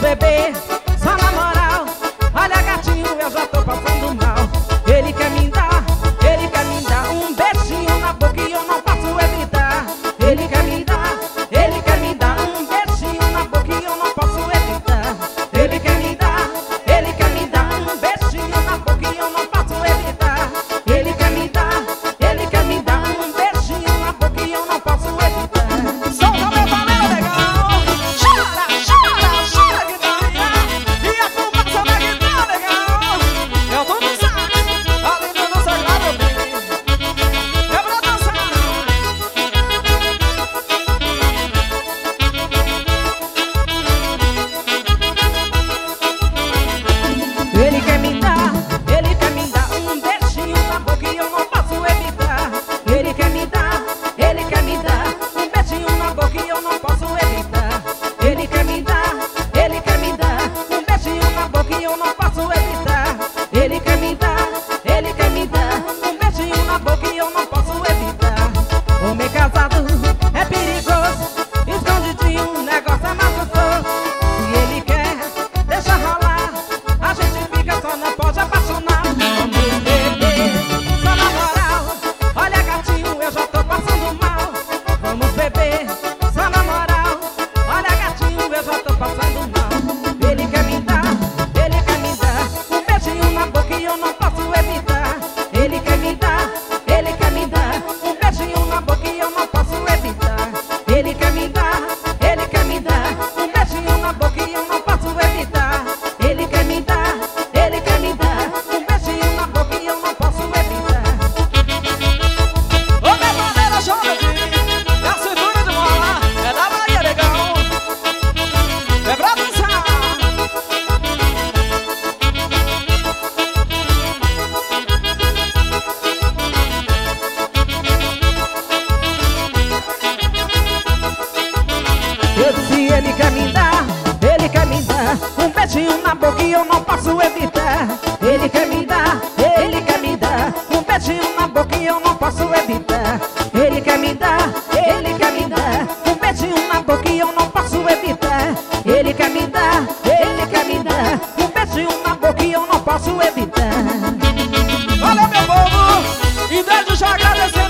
beber, só na moral. Olha gatinho, eu já tô passando mal. Ele quer me dar um beijinho na boca e eu não posso evitar. Ele quer me dar um beijinho na boca e eu não posso evitar. Ele quer me dar um beijinho na boca e eu não posso evitar. Ele quer me dar um beijinho na boca e eu não posso evitar. Solta meu panela legal, chora, chora, chora guitarrinha, e a fumaça da guitarra legal. Eu tô dançando, além de dançar lá meu bem, é pra dançar. Ele quer me dar um beijinho na boca e eu não posso evitar. Ele quer me dar um beijinho na boca e eu não posso evitar. Ele quer me dar um beijinho na boca e eu não posso evitar. Ele quer me dar um beijinho na boca e eu não posso evitar. Homem casado é perigoso, escondidinho, o negócio é mais gostoso. Se ele quer, deixa rolar, a gente fica só, não pode apaixonar. Vamos beber, só na moral. Olha gatinho, eu já tô passando mal. Vamos beber, só na moral. Olha gatinho, eu já tô passando mal. Ele quer me dar um beijinho na boca e eu não posso evitar. Ele quer me dar um beijinho na boca e eu não posso evitar. Ele quer me dar um beijinho na boca e eu não posso evitar. Ele quer me dar um beijinho na boca e eu não posso evitar. Ô minha bandeira jovem, é a cintura de mola, é da Maria legal, é pra dançar. Eu disse, ele quer me dar um beijinho na boca e eu não posso evitar. Ele quer me dar um beijinho na boca e eu não posso evitar. Ele quer me dar um beijinho na boca e eu não posso evitar. Ele quer me dar um beijinho na boca e eu não posso evitar. Valeu meu povo, e desde já agradecer